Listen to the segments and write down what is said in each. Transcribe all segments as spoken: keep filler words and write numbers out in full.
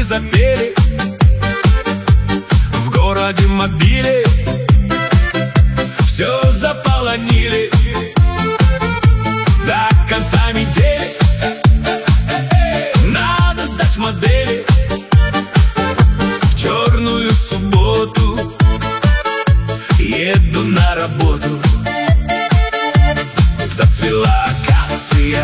запели, в городе мобили все заполонили. До конца недели надо сдать модели. В черную субботу еду на работу. Зацвела акация,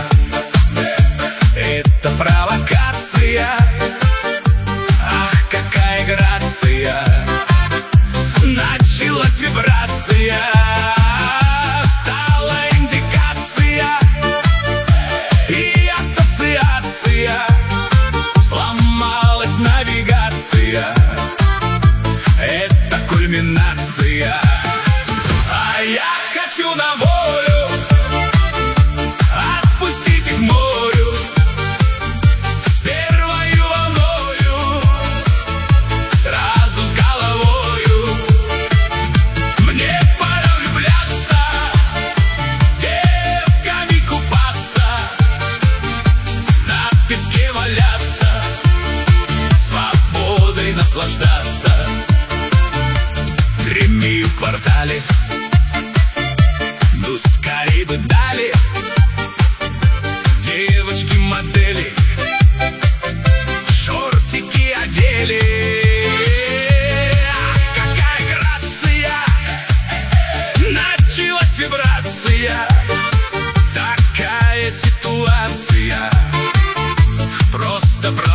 это провокация. Ах, какая грация! Началась вибрация, стала индикация и ассоциация. Сломалась навигация, это кульминация. А я хочу на волю, отпустите к морю с первою волною, сразу с головою. Мне пора влюбляться, с девками купаться, на песке валяться, свободой наслаждаться. Гремит в квартале, ну скорей бы дали девочки-модели, шортики одели. Ах, какая грация! Началась вибрация, такая ситуация просто про